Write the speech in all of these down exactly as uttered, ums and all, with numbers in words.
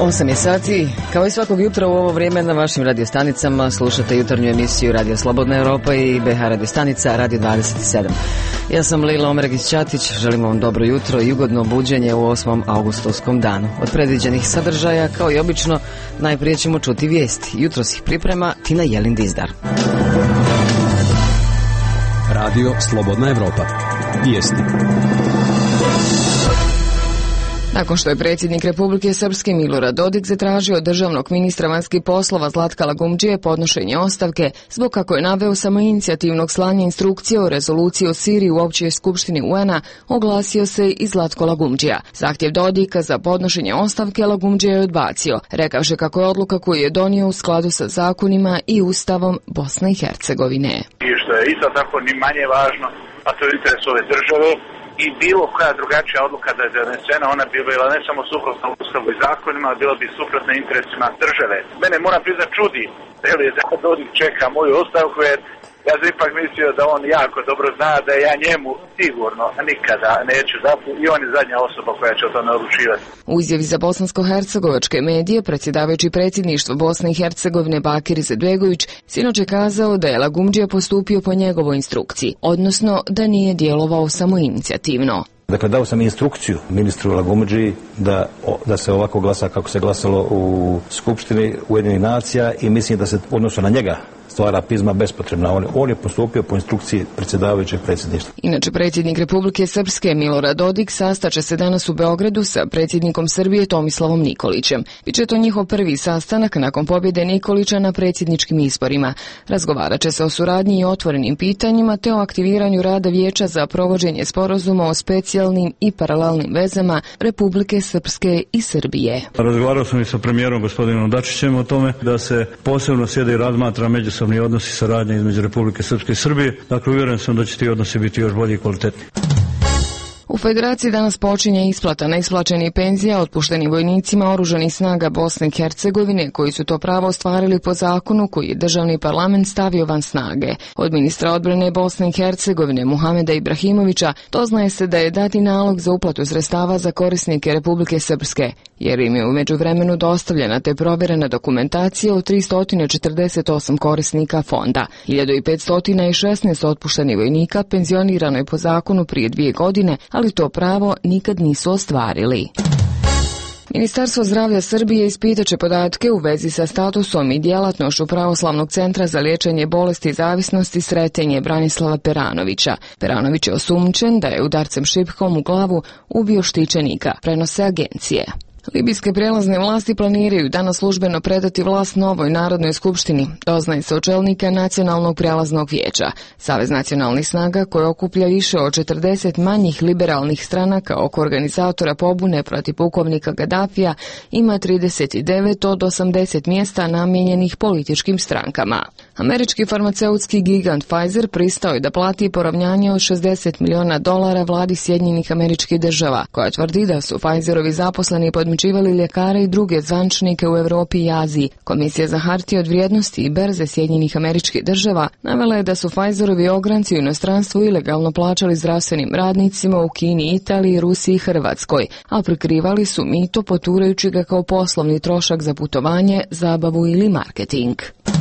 osam je sati, kao i svakog jutra u ovo vrijeme na vašim radiostanicama slušate jutarnju emisiju Radio Slobodna Europa i B H radiostanica Radio dvadeset sedam. Ja sam Lila Omergić-Ćatić, želim vam dobro jutro i ugodno buđenje u osmom augustovskom danu. Od predviđenih sadržaja, kao i obično, najprije ćemo čuti vijesti. Jutros ih priprema Tina Jelin-Dizdar. Radio Slobodna Europa. Vijesti. Nakon što je predsjednik Republike Srpske Milorad Dodik zatražio od državnog ministra vanjskih poslova Zlatka Lagumdžije podnošenje ostavke zbog, kako je naveo, samoinicijativnog slanja instrukcije o rezoluciji o Siriji u općoj skupštini U N-a, oglasio se i Zlatko Lagumdžija. Zahtjev Dodika za podnošenje ostavke Lagumdžija je odbacio, rekavši kako je odluka koju je donio u skladu sa zakonima i ustavom Bosne i Hercegovine. I što je isto tako ni manje važno, a to je interes ove države. I bilo koja drugačija odluka da je donesena, ona bi bila ne samo suprotna ustavu i zakonima, ali bila bi suprotna interesima države. Mene moram priznat čudi, da Dodik čeka moju ostavku, jer ja sam ipak mislio da on jako dobro zna da ja njemu sigurno nikada neću dati i on je zadnja osoba koja će o tome odlučivati. U izjavi za bosansko-hercegovačke medije predsjedavajući predsjedništvo Bosne i Hercegovine Bakir Izetbegović sinoć je kazao da je Lagumdžija postupio po njegovoj instrukciji, odnosno da nije djelovao samoinicijativno. Dakle, dao sam instrukciju ministru Lagumdžiji da, da se ovako glasa kako se glasalo u Skupštini Ujedinjenih nacija i mislim da se odnosno na njega stvara pizma bespotrebna. On, on je postupio po instrukciji predsjedavajućeg predsjedništva. Inače, predsjednik Republike Srpske Milorad Dodik sastaće se danas u Beogradu sa predsjednikom Srbije Tomislavom Nikolićem. Biće to njihov prvi sastanak nakon pobjede Nikolića na predsjedničkim izborima. Razgovarat će se o suradnji i otvorenim pitanjima te o aktiviranju rada Vijeća za provođenje sporazuma o specijalnim i paralelnim vezama Republike Srpske i Srbije. Razgovarao sam i sa premijerom gospodinom Dačićem o tome da se posebno sjede i razmatra međusobni odnosi i saradnje između Republike Srpske i Srbije. Dakle, uvjeren sam da će ti odnosi biti još bolji i kvalitetni. U Federaciji danas počinje isplata neisplaćenih penzija otpuštenim vojnicima oružanih snaga Bosne i Hercegovine koji su to pravo ostvarili po zakonu koji je državni parlament stavio van snage. Od ministra odbrane Bosne i Hercegovine Muhameda Ibrahimovića doznaje se da je dati nalog za uplatu sredstava za korisnike Republike Srpske, jer im je u međuvremenu dostavljena te provjerena dokumentacija od tristo četrdeset osam korisnika fonda. hiljadu petsto šesnaest otpuštenih vojnika penzionirano je po zakonu prije dvije godine, ali to pravo nikad nisu ostvarili. Ministarstvo zdravlja Srbije ispitaće podatke u vezi sa statusom i djelatnošću Pravoslavnog centra za liječenje bolesti i zavisnosti Sretenje Branislava Peranovića. Peranović je osumnjičen da je udarcem šipkom u glavu ubio štićenika, prenose agencije. Libijske prijelazne vlasti planiraju danas službeno predati vlast novoj Narodnoj skupštini, doznaje se od čelnika Nacionalnog prijelaznog vijeća. Savez nacionalnih snaga, koje okuplja više od četrdeset manjih liberalnih stranaka oko organizatora pobune protiv pukovnika Gadafija, ima trideset devet od osamdeset mjesta namijenjenih političkim strankama. Američki farmaceutski gigant Pfizer pristao je da plati poravnjanje od šezdeset miliona dolara vladi Sjedinjenih Američkih Država, koja tvrdi da su Pfizerovi zaposleni podmićivali ljekare i druge zvančnike u Europi i Aziji. Komisija za hartije od vrijednosti i berze Sjedinjenih Američkih Država navela je da su Pfizerovi ogranci u inostranstvu ilegalno plaćali zdravstvenim radnicima u Kini, Italiji, Rusiji i Hrvatskoj, a prikrivali su mito poturajući ga kao poslovni trošak za putovanje, zabavu ili marketing.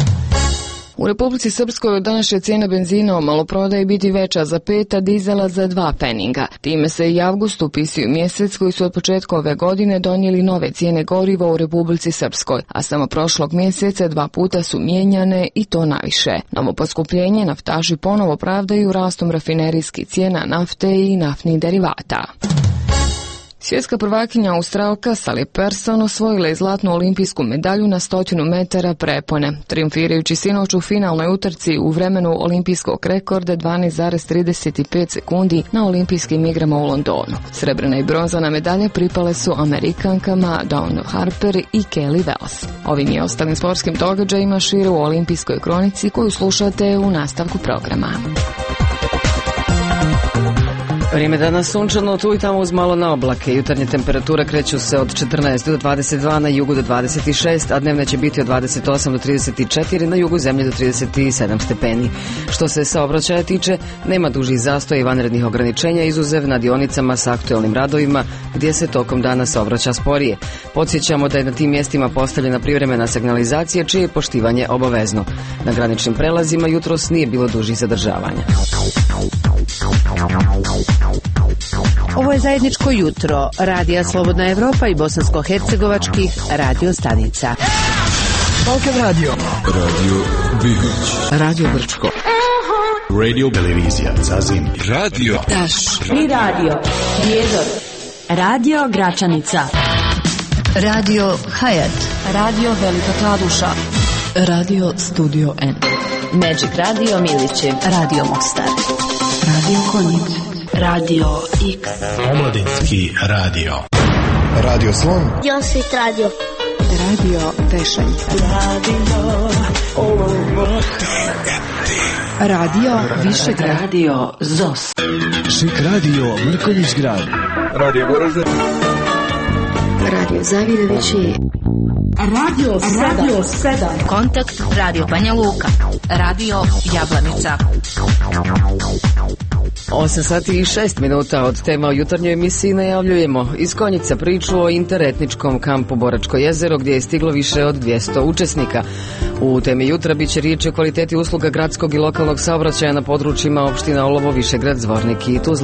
U Republici Srpskoj od danas će cijena benzina u maloprodaji biti veća za pet, a dizela za dva peninga. Time se i avgust upisuju mjesec koji su od početka ove godine donijeli nove cijene goriva u Republici Srpskoj, a samo prošlog mjeseca dva puta su mijenjane i to naviše. Novo poskupljenje naftaši ponovo pravdaju rastom rafinerijskih cijena nafte i naftnih derivata. Svjetska prvakinja Australka Sally Pearson osvojila je zlatnu olimpijsku medalju na stotinu metara prepone, triumfirajući sinoć u finalnoj utrci u vremenu olimpijskog rekorda dvanaest zarez trideset pet sekundi na olimpijskim igrama u Londonu. Srebrna i bronzana medalje pripale su Amerikankama Dawn Harper i Kelly Wells. Ovim i ostalim sportskim događajima šire u olimpijskoj kronici koju slušate u nastavku programa. Vrijeme danas sunčano, tu i tamo uz malo na oblake. Jutarnje temperature kreću se od četrnaest do dvadeset dva, na jugu do dvadeset šest, a dnevne će biti od dvadeset osam do trideset četiri, na jugu zemlje do trideset sedam stepeni. Što se saobraćaja tiče, nema dužih zastoja i vanrednih ograničenja, izuzev na dionicama sa aktuelnim radovima, gdje se tokom dana saobraća sporije. Podsjećamo da je na tim mjestima postavljena privremena signalizacija, čije je poštivanje obavezno. Na graničnim prelazima jutros nije bilo dužih zadržavanja. Ovo je zajedničko jutro Radija Slobodna Evropa i bosansko-hercegovačkih radio stanica. Balkan Radio, Radio Bihoć, Radio Brčko, Radio Televizija Zazim, Radio Taš i Radio Prijedor, Radio Gračanica, Radio Hayat, Radio Velika Kladuša, Radio Studio N, Magic Radio Miliće, Radio Mostar, Radio Konjic, Radio X, Omladinski radio, Radio Slon, Josit Radio, Radio Pešalj, Radio Radio Višegrad, Radio Zos, Šik Radio Mrkonjić grad, Radio Goražde, Radio Zavidovići, Radio Radio sedam, Kontakt Radio Banja Luka, Radio Jablanica. osam sati i šest minuta od tema o jutarnjoj emisiji najavljujemo iz Konjica priču o interetničkom kampu Boračko jezero, gdje je stiglo više od dvjesto učesnika. U temi jutra bit će riječ o kvaliteti usluga gradskog i lokalnog saobraćaja na područjima opština Olovo, Višegrad, Zvornik i Tuzla.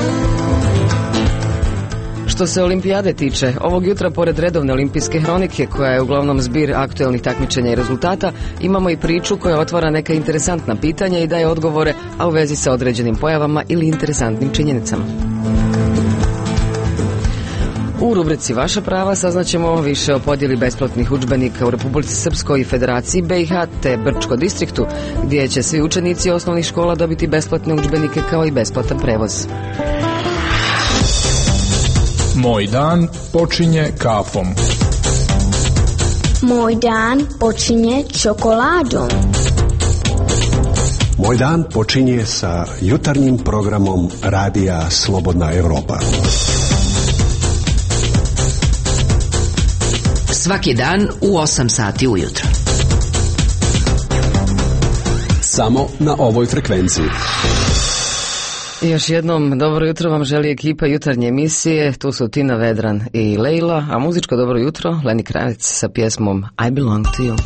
Što se olimpijade tiče, ovog jutra pored redovne olimpijske hronike, koja je uglavnom zbir aktuelnih takmičenja i rezultata, imamo i priču koja otvara neka interesantna pitanja i daje odgovore, a u vezi sa određenim pojavama ili interesantnim činjenicama. U rubrici Vaša prava saznaćemo više o podjeli besplatnih udžbenika u Republici Srpskoj i Federaciji B i H te Brčko distriktu, gdje će svi učenici osnovnih škola dobiti besplatne udžbenike kao i besplatan prevoz. Moj dan počinje kafom. Moj dan počinje čokoladom. Moj dan počinje sa jutarnjim programom Radija Slobodna Evropa. Svaki dan u osam sati ujutro. samo na ovoj frekvenciji. Još jednom dobro jutro vam želi ekipa jutarnje emisije, tu su Tina Vedran i Lejla, a muzičko dobro jutro Leni Kravec sa pjesmom I Belong to You.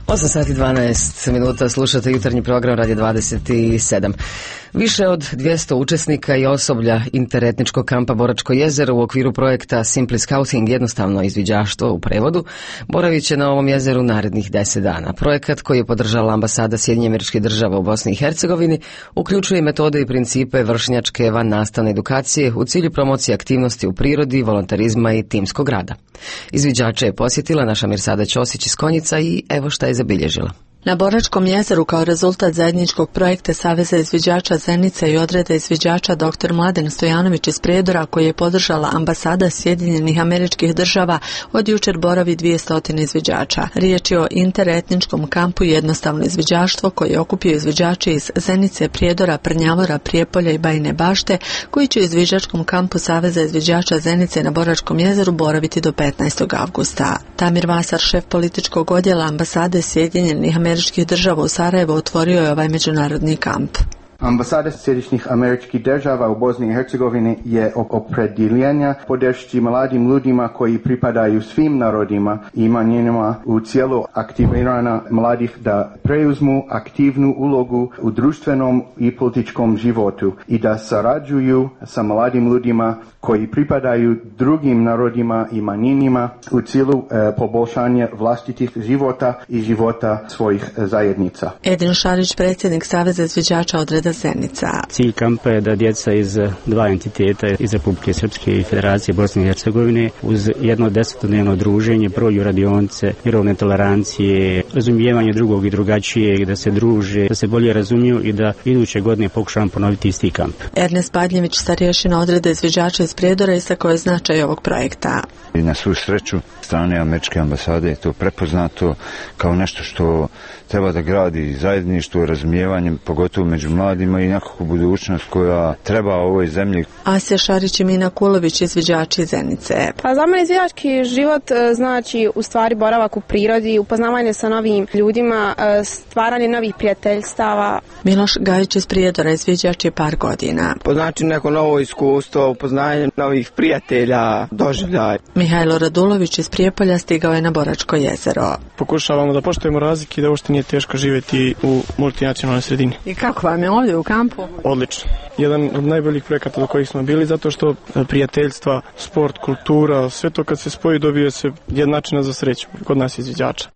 osam sati dvanaest minuta, slušate jutarnji program Radio dvadeset sedam. Više od dvjesto učesnika i osoblja interetničkog kampa Boračko jezero u okviru projekta Simply Scouting, jednostavno izviđaštvo u prevodu, boravit će na ovom jezeru narednih deset dana. Projekat koji je podržala ambasada Sjedinjenih Američkih Država u Bosni i Hercegovini uključuje metode i principe vršnjačke van nastavne edukacije u cilju promocije aktivnosti u prirodi, volontarizma i timskog rada. Izviđače je posjetila naša Mirsada Ćosić iz Konjica i evo šta je zabilježila. Na Boračkom jezeru kao rezultat zajedničkog projekta Saveza izviđača Zenice i odreda izviđača doktor Mladen Stojanović iz Prijedora, koji je podržala ambasada Sjedinjenih Američkih Država, od jučer boravi dvjesto izviđača. Riječ je o interetničkom kampu Jednostavno izviđaštvo koji okupio izviđači iz Zenice, Prijedora, Prnjavora, Prijepolja i Bajine Bašte, koji će u izviđačkom kampu Saveza izviđača Zenice na Boračkom jezeru boraviti do petnaestog avgusta. Tamir Vasar, šef političkog odjela ambasade Sjedinjenih Američkih Država u Sarajevo, otvorio je ovaj međunarodni kamp. Ambasada Sjedinjenih Američkih Država u Bosni i Hercegovini je opredjeljenja podršci mladim ljudima koji pripadaju svim narodima i manjinama u cijelu aktivirana mladih da preuzmu aktivnu ulogu u društvenom i političkom životu i da sarađuju sa mladim ljudima koji pripadaju drugim narodima i manjinima u cilju e, poboljšanja vlastitih života i života svojih zajednica. Edin Šarić, predsjednik Saveza izviđača odreda Zenica. Cilj kampa je da djeca iz dva entiteta, iz Republike Srpske i Federacije Bosne i Hercegovine, uz jedno desetodnevno druženje prođu radionice mirovne tolerancije, razumijevanje drugog i drugačijeg, da se druže, da se bolje razumiju i da iduće godine pokušamo ponoviti isti kamp. Ernest Badljević, starješina odreda izviđača iz Prijedora, istakao je značaj ovog projekta. I na svu sreću strane američke ambasade je to prepoznato kao nešto što treba da gradi zajedništvo, razumijevanje, pogotovo među mladima i nekakvu budućnost koja treba ovoj zemlji. Asja Šarić i Mina Kulović, izviđači Zenice. Pa za mene izviđački život znači u stvari boravak u prirodi, upoznavanje sa novim ljudima, stvaranje novih prijateljstava. Miloš Gajić iz Prijedora, izviđač je par godina. To znači neko novo iskustvo, upoznanje novih prijatelja, doživljaj. Mihajlo Radulović iz Prijepolja stigao je na Boračko jezero. Pokušavamo da poštujemo razlike i da uopšte nije teško živjeti u multinacionalnoj sredini. I kako vam je ovdje u kampu? Odlično. Jedan od najboljih projekata do kojih smo bili, zato što prijateljstva, sport, kultura, sve to kad se spoji dobije se jednačina za sreću kod nas izviđača.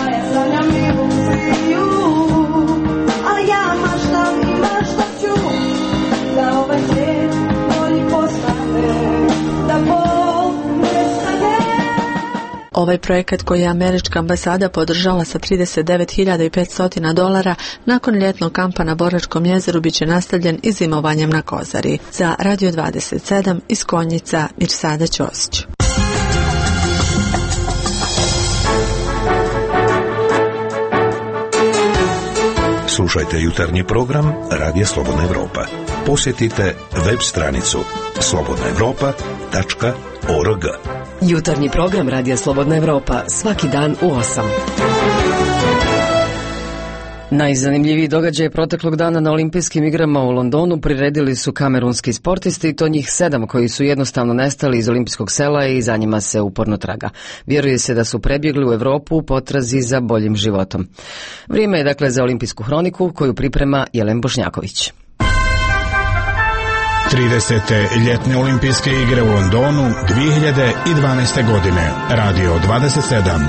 Ovaj projekat koji je američka ambasada podržala sa trideset devet hiljada petsto dolara nakon ljetnog kampa na Boračkom jezeru biće nastavljen i zimovanjem na Kozari. Za Radio dvadeset sedam iz Konjica, Mirsada Ćosić. Slušajte jutarnji program Radija Slobodna Evropa. Posjetite web stranicu slobodna evropa tačka org. Jutarnji program Radija Slobodna Evropa svaki dan u osam. Najzanimljiviji događaj proteklog dana na olimpijskim igrama u Londonu priredili su kamerunski sportisti i to njih sedam koji su jednostavno nestali iz olimpijskog sela i za njima se uporno traga. Vjeruje se da su prebjegli u Evropu u potrazi za boljim životom. Vrijeme je dakle za olimpijsku hroniku koju priprema Jelen Bošnjaković. tridesete ljetne olimpijske igre u Londonu dvije hiljade dvanaeste. godine. Radio dvadeset sedam.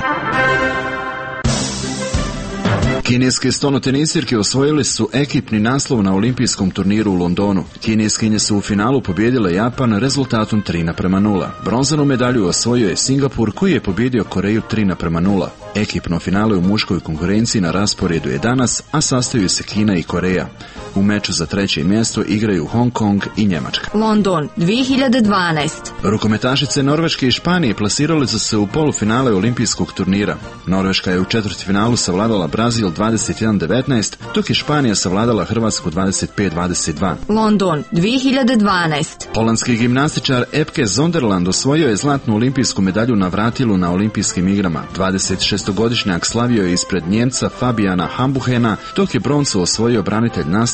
Kineske stonotenisirke osvojili su ekipni naslov na olimpijskom turniru u Londonu. Kineskinje su u finalu pobijedile Japan rezultatom tri naprema nula. Bronzanu medalju osvojio je Singapur koji je pobjedio Koreju tri naprema nula. Ekipno finale u muškoj konkurenciji na rasporedu je danas, a sastaju se Kina i Koreja. U meču za treće mjesto igraju Hong Kong i Njemačka. London dvije hiljade dvanaeste. Rukometašice Norveške i Španije plasirale su se u polufinale olimpijskog turnira. Norveška je u četvrtfinalu savladala Brazil dvadeset jedan devetnaest, dok je Španija savladala Hrvatsku dvadeset pet dvadeset dva. London dvije hiljade dvanaeste. Holandski gimnastičar Epke Zonderland osvojio je zlatnu olimpijsku medalju na vratilu na olimpijskim igrama. dvadeset šestogodišnjak slavio je ispred Njemca Fabiana Hambuhena, dok je broncu osvojio branitelj naslova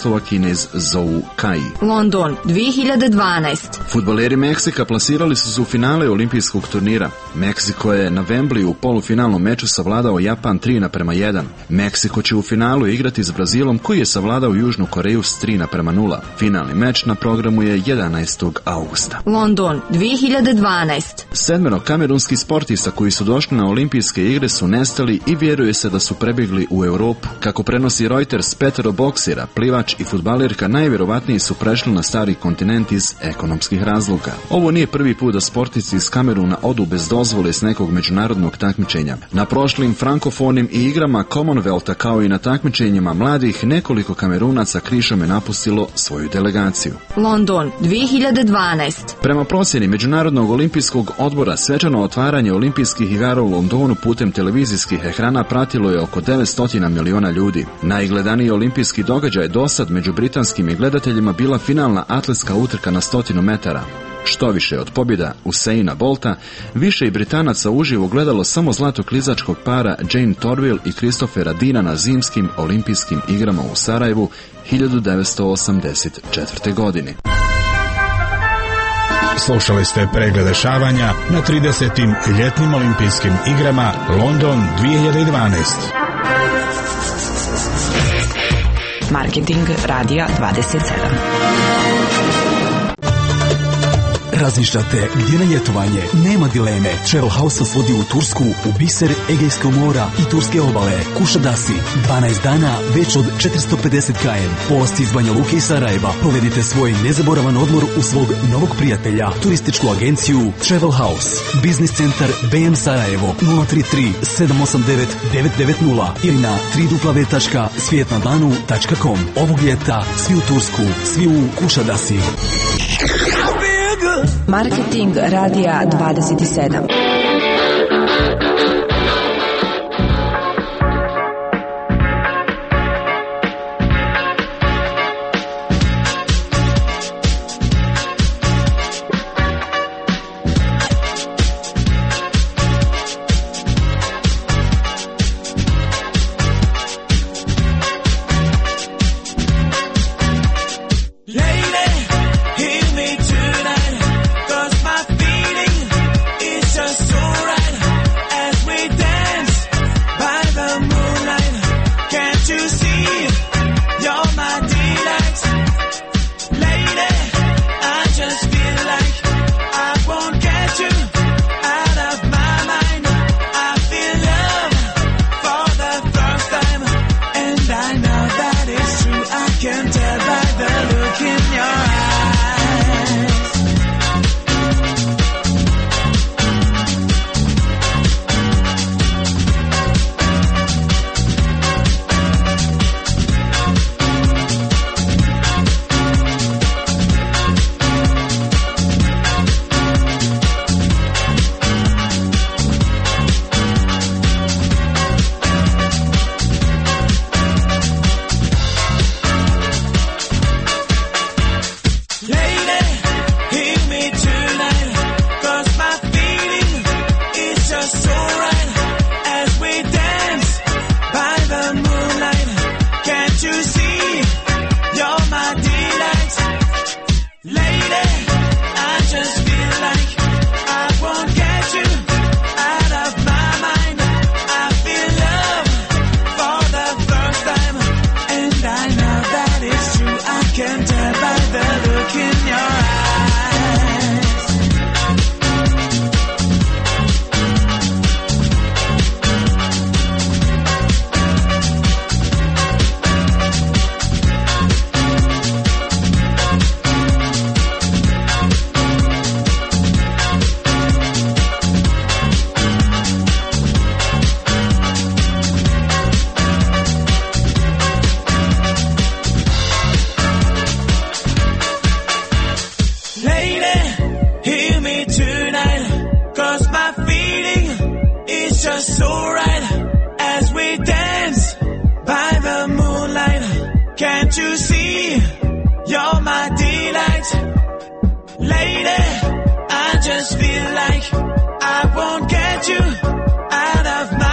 naslova Kinez Zhou Kai. London dvije hiljade dvanaest. Fudbaleri Meksika plasirali su se u finale olimpijskog turnira. Meksiko je na Wembley u polufinalnom meču savladao Japan tri naprema jedan. Meksiko će u finalu igrati s Brazilom koji je savladao Južnu Koreju s tri naprema nula. Finalni meč na programu je jedanaestog augusta. London dvije hiljade dvanaest. Sedmero kamerunskih sportista koji su došli na olimpijske igre su nestali i vjeruje se da su prebjegli u Europu. Kako prenosi Reuters, petero boksera, plivač i fudbalerka najvjerovatniji su prešli na stari kontinent iz ekonomskih razloga. Ovo nije prvi put da sportisti iz Kameruna odu bez dozvole s nekog međunarodnog takmičenja. Na prošlim frankofonim i igrama Commonwealtha kao i na takmičenjima mladih nekoliko Kamerunaca krišom je napustilo svoju delegaciju. London dvije hiljade dvanaest. Prema procjeni Međunarodnog olimpijskog odbora svečano otvaranje olimpijskih igara u Londonu putem televizijskih ekrana pratilo je oko devetsto miliona ljudi. Najgledaniji olimpijski događaj dosad među britanskim gledateljima bila finalna atletska utrka na stotinu metara. Što više od pobjeda Usaina Bolta, više i Britanaca uživo gledalo samo zlatoklizačkog para Jane Torvill i Christophera Deana na zimskim olimpijskim igrama u Sarajevu hiljadu devetsto osamdeset četvrte. godine. Slušali ste pregled dešavanja na tridesetim ljetnim olimpijskim igrama London dvije hiljade dvanaest. Marketing Radija dvadeset sedam. Razmišljate gdje na ljetovanje? Nema dileme. Travel House vas vodi u Tursku, u biser Egejskog mora i turske obale. Kušadasi, dvanaest dana, već od četiristo pedeset kilometara. Polasti iz Banja Luke i Sarajeva. Provedite svoj nezaboravan odmor u svog novog prijatelja. Turističku agenciju Travel House. Biznis centar B M Sarajevo nula tri tri sedam osam devet devet devet nula ili na w w w tačka svijetnadlanu tačka com. Ovog ljeta svi u Tursku, svi u Kušadasi. Marketing Radija dvadeset sedam.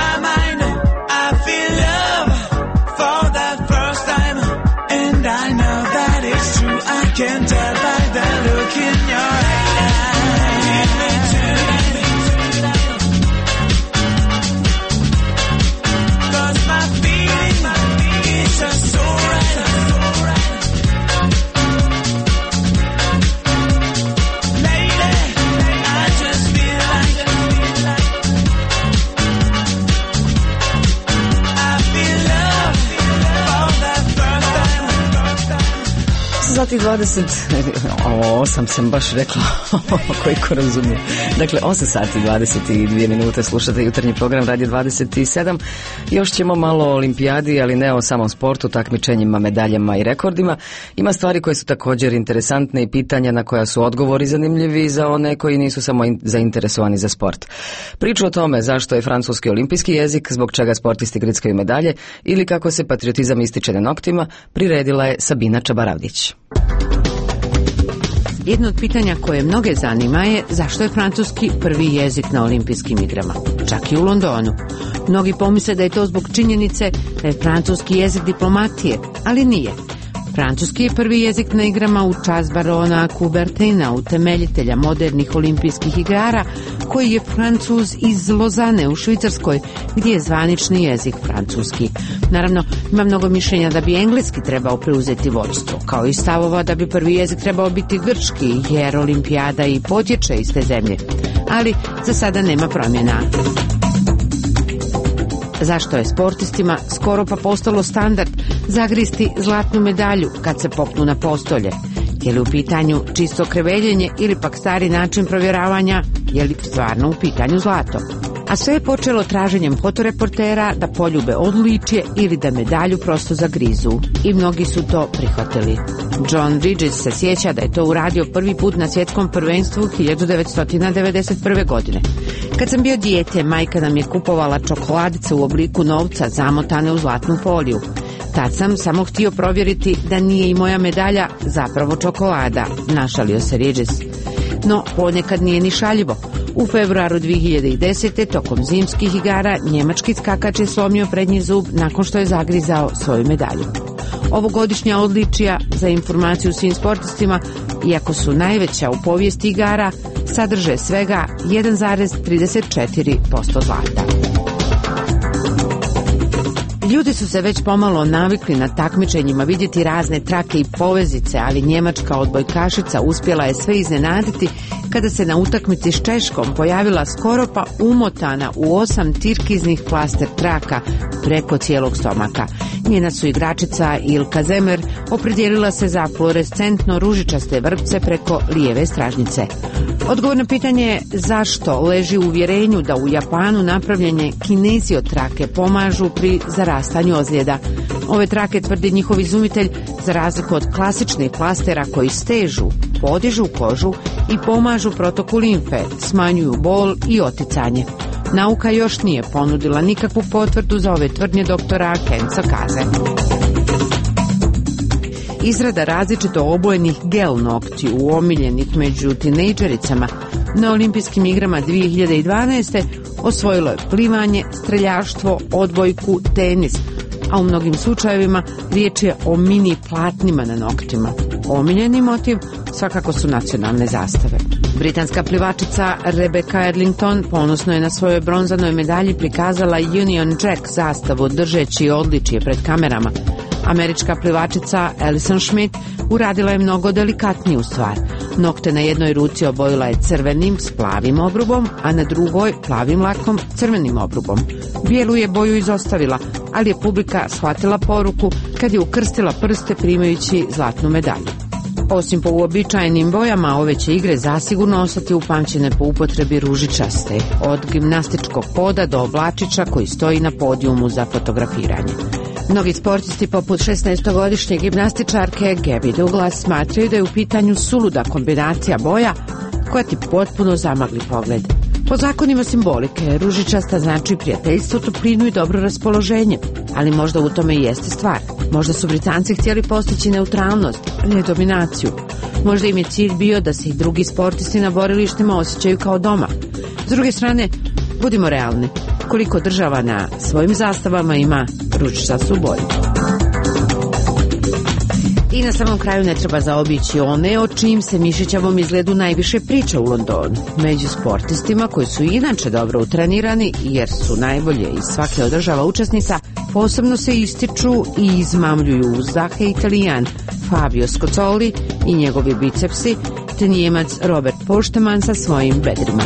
I know can tell by the look in your eyes. Give me tonight, cause my feeling, my feeling is just so right, so right. Lady, I just feel like, I feel love for the first time. Sati dvadeset osam sam baš rekla, koji ko razumije. Dakle, osam sati dvadeset dvije minute slušate jutarnji program Radio dvadeset sedam. Još ćemo malo o olimpijadi, ali ne o samom sportu, takmičenjima, medaljama i rekordima. Ima stvari koje su također interesantne i pitanja na koja su odgovori zanimljivi za one koji nisu samo in- zainteresovani za sport. Priču o tome zašto je francuski olimpijski jezik, zbog čega sportisti grickaju medalje ili kako se patriotizam ističe na noktima, priredila je Sabina Čabaravdić. Jedno od pitanja koje mnoge zanima je zašto je francuski prvi jezik na olimpijskim igrama, čak i u Londonu. Mnogi pomisle da je to zbog činjenice da je francuski jezik diplomatije, ali nije. Francuski je prvi jezik na igrama u čast barona Coubertina, utemeljitelja modernih olimpijskih igara, koji je Francuz iz Lozane u Švicarskoj, gdje je zvanični jezik francuski. Naravno, ima mnogo mišljenja da bi engleski trebao preuzeti vodstvo, kao i stavova da bi prvi jezik trebao biti grčki, jer olimpijada i potječe iz te zemlje. Ali za sada nema promjena. Zašto je sportistima skoro pa postalo standard zagristi zlatnu medalju kad se popnu na postolje? Je li u pitanju čisto kreveljenje ili pak stari način provjeravanja, je li stvarno u pitanju zlato? A sve je počelo traženjem fotoreportera da poljube odličje ili da medalju prosto zagrizu. I mnogi su to prihvatili. John Ridges se sjeća da je to uradio prvi put na svjetskom prvenstvu hiljadu devetsto devedeset prve. godine. Kad sam bio dijete, majka nam je kupovala čokoladice u obliku novca zamotane u zlatnu foliju. Tad sam samo htio provjeriti da nije i moja medalja zapravo čokolada, našalio se Ridges. No, ponekad nije ni šaljivo. U februaru dvije hiljade desete. tokom zimskih igara njemački skakač je slomio prednji zub nakon što je zagrizao svoju medalju. Ovogodišnja odličija, za informaciju svim sportistima, iako su najveća u povijesti igara, sadrže svega jedan zarez trideset četiri posto zlata. Ljudi su se već pomalo navikli na takmičenjima vidjeti razne trake i povezice, ali njemačka odbojkašica uspjela je sve iznenaditi kada se na utakmici s Češkom pojavila skoro pa umotana u osam tirkiznih plaster traka preko cijelog stomaka. Njena su igračica Ilka Zemer opredijelila se za fluorescentno ružičaste vrpce preko lijeve stražnice. Odgovor na pitanje je zašto leži u uvjerenju da u Japanu napravljene kinezio trake pomažu pri zarastanju ozljeda. Ove trake, tvrdi njihov izumitelj, za razliku od klasičnih plastera koji stežu, podižu kožu i pomažu protoku limfe, smanjuju bol i oticanje. Nauka još nije ponudila nikakvu potvrdu za ove tvrdnje doktora Kenza Kaze. Izrada različito obojenih gel nokti u omiljenih među tinejdžericama na olimpijskim igrama dvije hiljade dvanaeste. osvojilo je plivanje, streljaštvo, odbojku, tenis, a u mnogim slučajevima riječ je o mini platnima na noktima. Omiljeni motiv svakako su nacionalne zastave. Britanska plivačica Rebecca Arlington ponosno je na svojoj bronzanoj medalji prikazala Union Jack zastavu držeći odličje pred kamerama. Američka plivačica Alison Schmidt uradila je mnogo delikatniju stvar. Nokte na jednoj ruci obojila je crvenim s plavim obrubom, a na drugoj plavim lakom crvenim obrubom. Bijelu je boju izostavila, ali je publika shvatila poruku kad je ukrstila prste primajući zlatnu medalju. Osim po uobičajenim bojama, ove će igre zasigurno ostati upamćene po upotrebi ružičaste, od gimnastičkog poda do oblačića koji stoji na podijumu za fotografiranje. Mnogi sportisti poput šesnaestogodišnje gimnastičarke Gabby Douglas smatraju da je u pitanju suluda kombinacija boja koja ti potpuno zamagli pogled. Po zakonima simbolike, ružičasta znači prijateljstvo, toplinu i dobro raspoloženje, ali možda u tome i jeste stvar. Možda su Britanci htjeli postići neutralnost, ne dominaciju. Možda im je cilj bio da se i drugi sportisti na borilištima osjećaju kao doma. S druge strane, budimo realni, koliko država na svojim zastavama ima ružičastu boju. I na samom kraju ne treba zaobići one o čijim se mišićavom izgledu najviše priča u Londonu. Među sportistima koji su inače dobro utrenirani jer su najbolje iz svake od država učesnica, posebno se ističu i izmamljuju uzdahe Italijan Fabio Scozzoli i njegovi bicepsi, te Nijemac Robert Pošteman sa svojim bedrima.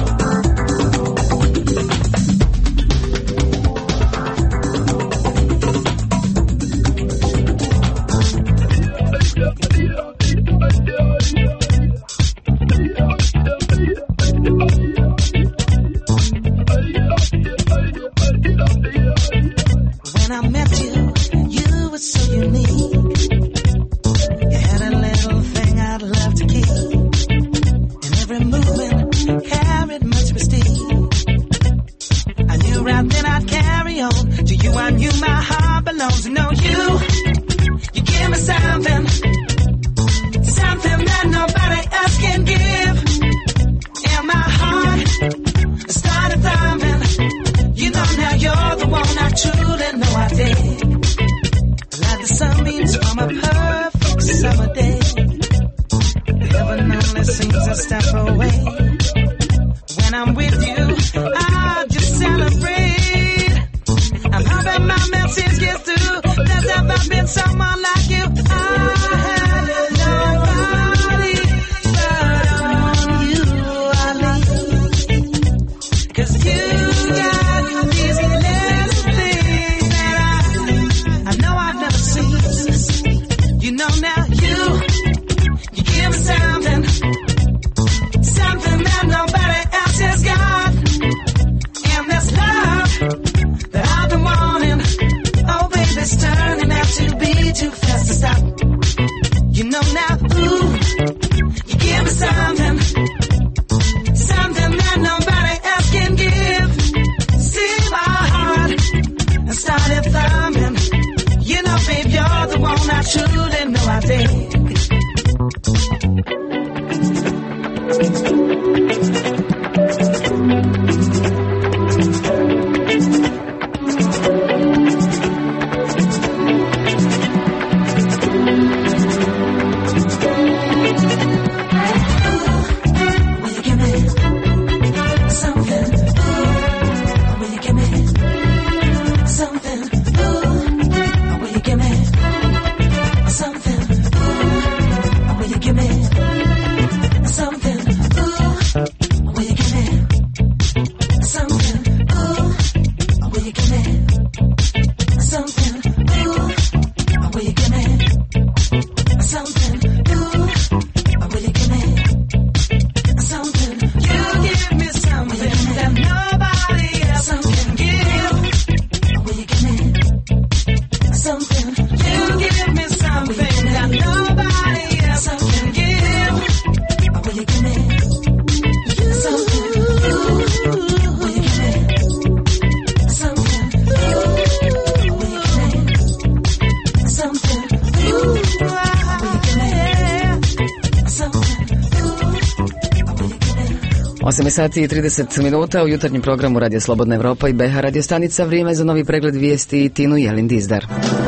osam sati i trideset minuta u jutarnjem programu Radio Slobodna Evropa i B H radio stanica. Vrijeme za novi pregled vijesti i Tinu Jelin Dizdar.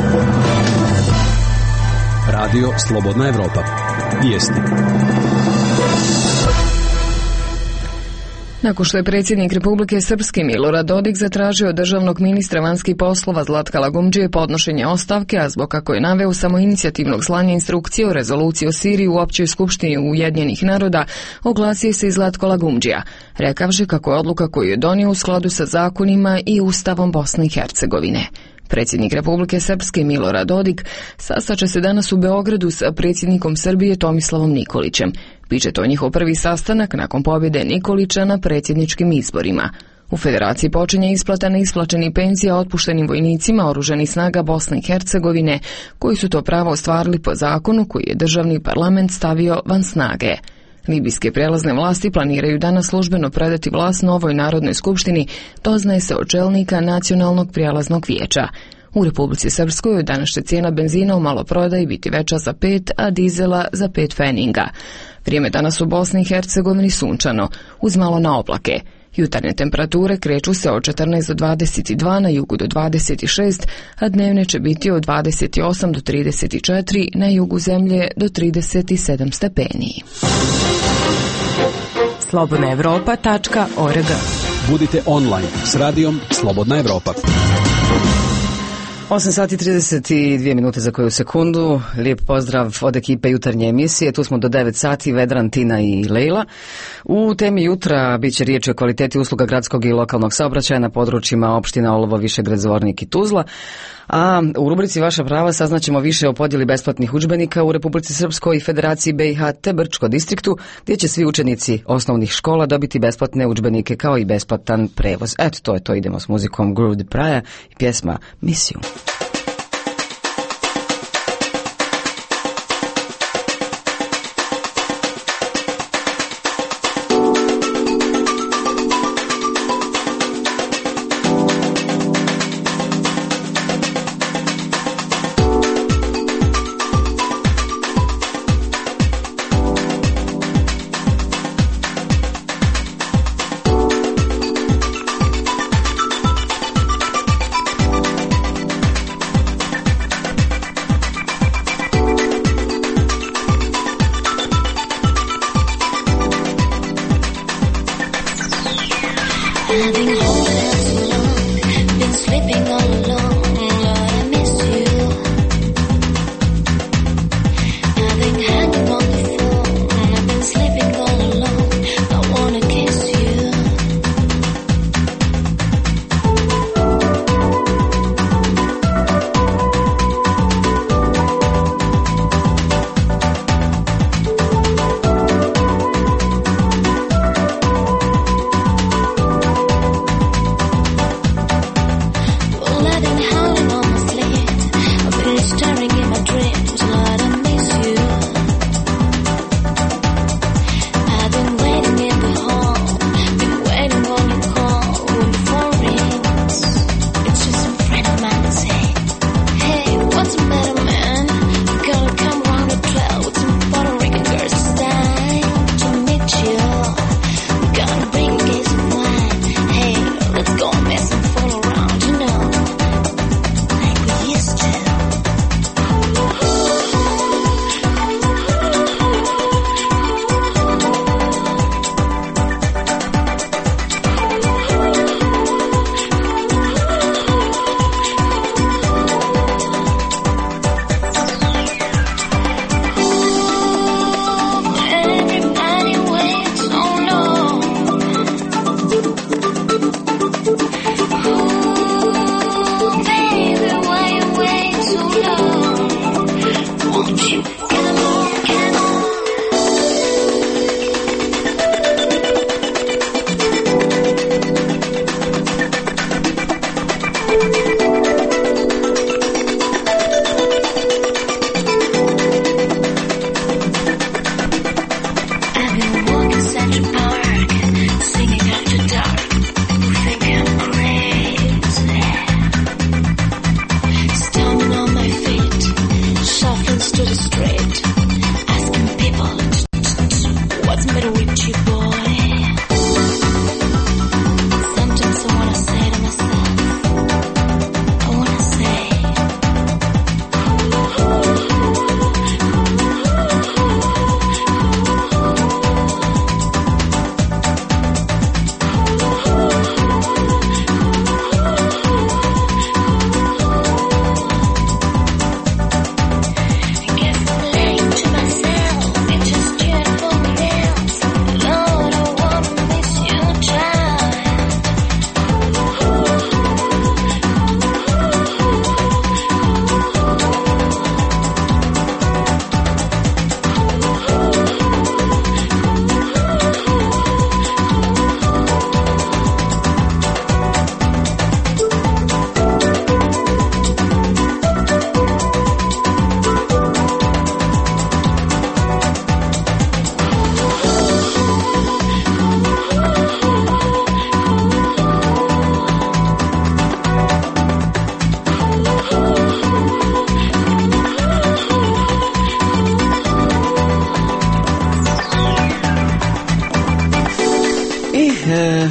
Radio Slobodna Evropa. Vijesti. Nakon što je predsjednik Republike Srpske Milorad Dodik zatražio od državnog ministra vanjskih poslova Zlatka Lagumdžije podnošenje ostavke, a zbog kako je naveo samoinicijativnog slanja instrukcije o rezoluciji o Siriji u Općoj skupštini Ujedinjenih naroda, oglasio se i Zlatko Lagumdžija, rekavši kako je odluka koju je donio u skladu sa zakonima i Ustavom Bosne i Hercegovine. Predsjednik Republike Srpske Milorad Dodik sastaće se danas u Beogradu sa predsjednikom Srbije Tomislavom Nikolićem. Biće to njihov prvi sastanak nakon pobjede Nikolića na predsjedničkim izborima. U federaciji počinje isplata neisplaćenih penzija otpuštenim vojnicima oružanih snaga Bosne i Hercegovine, koji su to pravo ostvarili po zakonu koji je državni parlament stavio van snage. Libijske prelazne vlasti planiraju danas službeno predati vlast novoj Narodnoj skupštini, doznaje se od čelnika Nacionalnog prijelaznog vijeća. U Republici Srpskoj danas će cijena benzina u maloprodaji biti veća za pet, a dizela za pet pfeninga. Vrijeme danas u Bosni i Hercegovini sunčano, uz malo na oblake. Jutarnje temperature kreću se od četrnaest do dvadeset dva, na jugu do dvadeset šest, a dnevne će biti od dvadeset osam do trideset četiri, na jugu zemlje do trideset sedam stepeni. slobodna evropa tačka org. Budite online s radijom Slobodna Evropa. osam sati trideset dvije minute za koju sekundu. Lijep pozdrav od ekipe jutarnje emisije. Tu smo do devet sati, Vedran, Tina i Lejla. U temi jutra bit će riječ o kvaliteti usluga gradskog i lokalnog saobraćaja na područjima opština Olovo, Višegrad, Zvornik i Tuzla. A u rubrici Vaša prava saznaćemo više o podjeli besplatnih udžbenika u Republici Srpskoj i Federaciji B i H te Brčko distriktu, gdje će svi učenici osnovnih škola dobiti besplatne udžbenike kao i besplatan prevoz. Eto, to je to, idemo s muzikom Groove the Praja i pjesma Miss You.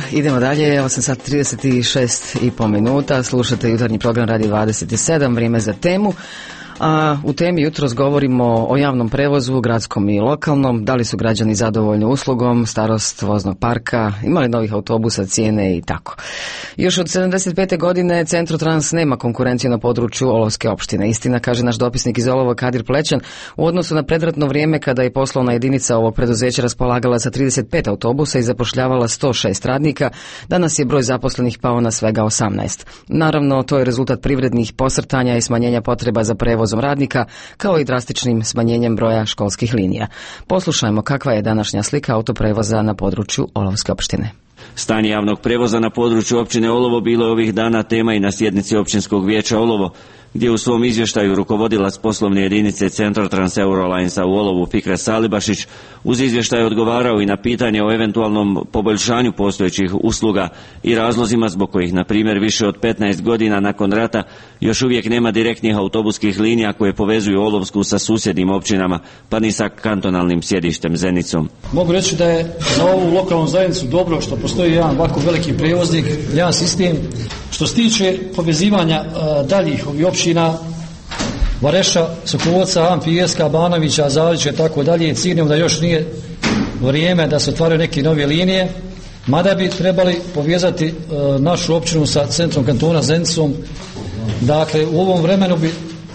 idemo dalje, osam sati trideset šest i po minuta, slušate jutarnji program Radio dvadeset sedam, vrijeme za temu. A u temi jutros govorimo o javnom prevozu, gradskom i lokalnom, da li su građani zadovoljni uslugom, starost voznog parka, ima li novih autobusa, cijene i tako. Još od sedamdeset pete godine Centrotrans nema konkurenciju na području Olovske opštine. Istina, kaže naš dopisnik iz Olova Kadir Plećan, u odnosu na predratno vrijeme kada je poslovna jedinica ovog preduzeća raspolagala sa trideset pet autobusa i zapošljavala sto šest radnika, danas je broj zaposlenih pao na svega osamnaest. Naravno, to je rezultat privrednih posrtanja i smanjenja potreba za prevoz radnika, kao i drastičnim smanjenjem broja školskih linija. Poslušajmo kakva je današnja slika autoprevoza na području Olovske opštine. Stanje javnog prevoza na području općine Olovo bilo je ovih dana tema i na sjednici općinskog vijeća Olovo, gdje u svom izvještaju rukovodilac poslovne jedinice Centrotrans Eurolinesa u Olovu Fikret Salibašić uz izvještaj odgovarao i na pitanje o eventualnom poboljšanju postojećih usluga i razlozima zbog kojih, na primjer, više od petnaest godina nakon rata još uvijek nema direktnih autobuskih linija koje povezuju Olovsku sa susjednim općinama, pa ni sa kantonalnim sjedištem Zenicom. Mogu reći da je za ovu lokalnu zajednicu dobro što postoji jedan ovako veliki prijevoznik, jedan sistem. Što se tiče povezivanja uh, daljih ovih općina, Vareša, Sokolovca, Ampijeska, Banovića, Zalića i tako dalje, ciljem da još nije vrijeme da se otvaraju neke nove linije, mada bi trebali povezati uh, našu općinu sa centrom kantona Zenicom. Dakle, u ovom vremenu bi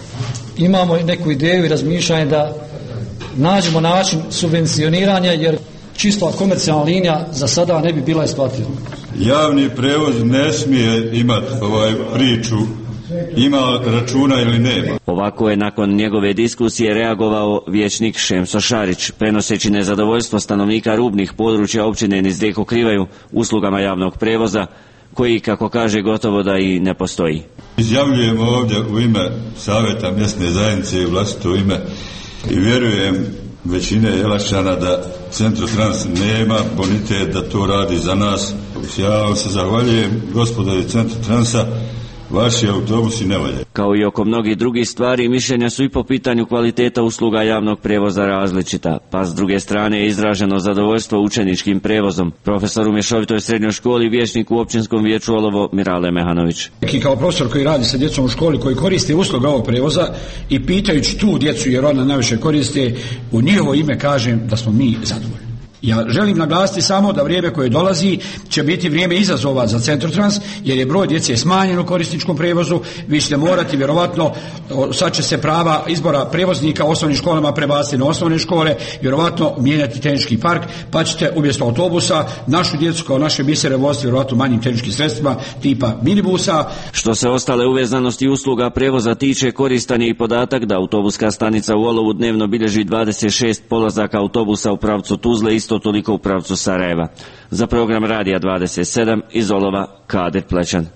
imamo neku ideju i razmišljanje da nađemo način subvencioniranja, jer čisto komercijalna linija za sada ne bi bila isplativa. Javni prevoz ne smije imati ovaj priču ima računa ili nema. Ovako je nakon njegove diskusije reagovao vijećnik Šemso Šarić, prenoseći nezadovoljstvo stanovnika rubnih područja općine Nizdeko Krivaju uslugama javnog prevoza, koji, kako kaže, gotovo da i ne postoji. Izjavljujem ovdje u ime Savjeta mjesne zajednice i vlastito ime i vjerujem većine Jelašćana da Centrotrans nema bonitet da to radi za nas. Ja vam se zahvaljujem, gospodo iz Centrotransa, vaši autobusi ne valje. Kao i oko mnogih drugih stvari, mišljenja su i po pitanju kvaliteta usluga javnog prevoza različita, pa s druge strane je izraženo zadovoljstvo učeničkim prevozom. Profesor u mješovitoj srednjoj školi, vijećnik u općinskom vijeću Olovo Mirale Mehanović. I kao profesor koji radi sa djecom u školi, koji koriste usluge ovog prevoza i pitajući tu djecu, jer ona najviše koriste, u njihovo ime kažem da smo mi zadovoljni. Ja želim naglasiti samo da vrijeme koje dolazi će biti vrijeme izazova za Centrotrans, jer je broj djece smanjen u korisničkom prevozu. Vi ćete morati vjerovatno, sad će se prava izbora prevoznika u osnovnim školama prebaciti na osnovne škole, vjerovatno mijenjati tehnički park, pa ćete umjesto autobusa našu djecu kao naše bisere voziti vjerovatno manjim tehničkim sredstvima tipa minibusa. Što se ostale uvezanosti usluga prevoza tiče, koristan je i podatak da autobuska stanica u Olovu dnevno bilježi dvadeset šest polazaka autobusa u pravcu Tuzle, isto toliko u pravcu Sarajeva. Za program Radija dvadeset sedam iz Olova, Kadir Plećan.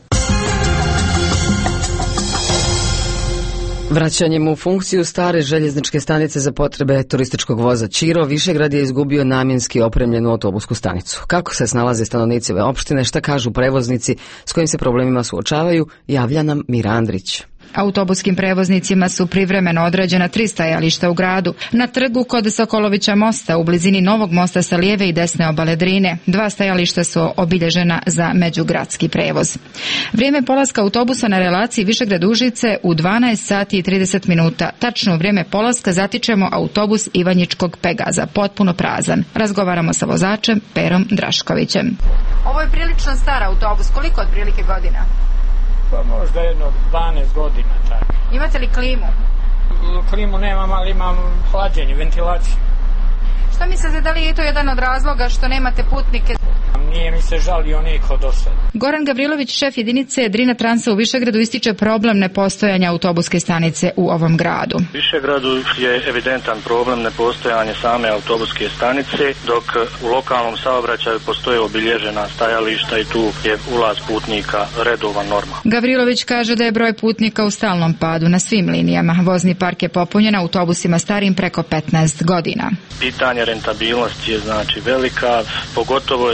Vraćanjem u funkciju stare željezničke stanice za potrebe turističkog voza Čiro, Višegrad je izgubio namjenski opremljenu autobusku stanicu. Kako se snalaze stanovnici ove opštine, šta kažu prevoznici, s kojim se problemima suočavaju, javlja nam Mira Andrić. Autobuskim prevoznicima su privremeno određena tri stajališta u gradu. Na trgu kod Sokolovića mosta, u blizini Novog mosta sa lijeve i desne obale Drine. Dva stajališta su obilježena za međugradski prevoz. Vrijeme polaska autobusa na relaciji Višegrad-Užice u dvanaest sati i trideset minuta. Tačno u vrijeme polaska zatičemo autobus Ivanjičkog Pegaza, potpuno prazan. Razgovaramo sa vozačem Perom Draškovićem. Ovo je prilično star autobus. Koliko otprilike godina? Pa možda jedno dvanaest godina čak. Imate li klimu? Klimu nemam, ali imam hlađenje, ventilaciju. Što mislite, da li je to jedan od razloga što nemate putnike? Nije mi se žalio niko do sada. Goran Gavrilović, šef jedinice Drina Transa u Višegradu, ističe problem nepostojanja autobuske stanice u ovom gradu. U Višegradu je evidentan problem nepostojanja same autobuske stanice, dok u lokalnom saobraćaju postoje obilježena stajališta i tu je ulaz putnika redovan norma. Gavrilović kaže da je broj putnika u stalnom padu na svim linijama. Vozni park je popunjen autobusima starim preko petnaest godina. Pitanje rentabilnosti je znači velika, pogotovo se to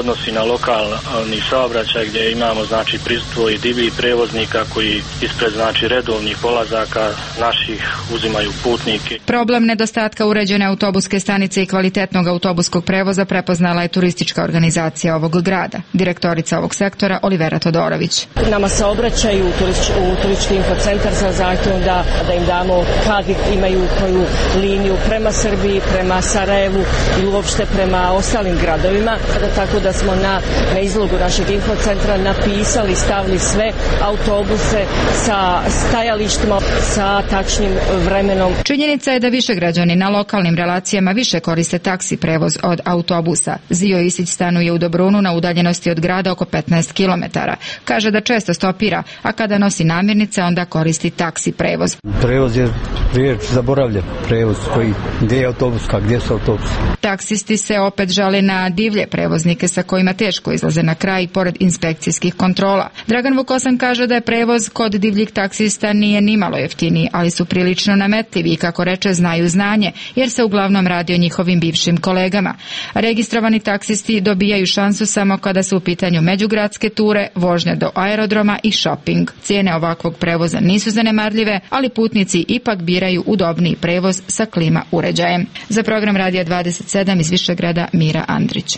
odnosi na lokalni saobraćaj gdje imamo znači prisustvo i divljih prevoznika koji ispred znači redovnih polazaka naših uzimaju putnike. Problem nedostatka uređene autobuske stanice i kvalitetnog autobuskog prevoza prepoznala je turistička organizacija ovog grada. Direktorica ovog sektora Olivera Todorović. Nama se obraćaju u turistički, u turistički infocentar sa zahtjevom da, da im damo kad imaju koju liniju prema Srbiji, prema Sarajevu ili uopšte prema ostalim gradovima. Da, tako da smo na, na izlogu našeg infocentra napisali, stavili sve autobuse sa stajalištima, sa tačnim vremenom. Činjenica je da više građani na lokalnim relacijama više koriste taksi prevoz od autobusa. Zio Isić stanuje u Dobrunu na udaljenosti od grada oko petnaest kilometara. Kaže da često stopira, a kada nosi namirnice onda koristi taksi prevoz. Prevoz je riječ zaboravlja. Prevoz koji, gdje je autobuska, gdje su autobusi. Taksisti se opet žale na divlje prevoznike sa kojima teško izlaze na kraj pored inspekcijskih kontrola. Dragan Vukosan kaže da je prevoz kod divljih taksista nije nimalo jeftiniji, ali su prilično nametljivi i kako reče znaju znanje, jer se uglavnom radi o njihovim bivšim kolegama. Registrovani taksisti dobijaju šansu samo kada su u pitanju međugradske ture, vožnje do aerodroma i shopping. Cijene ovakvog prevoza nisu zanemarljive, ali putnici ipak biraju udobniji prevoz sa klima uređajem. Za program Radija dvadeset sedam iz Višegrada Mira Andrić.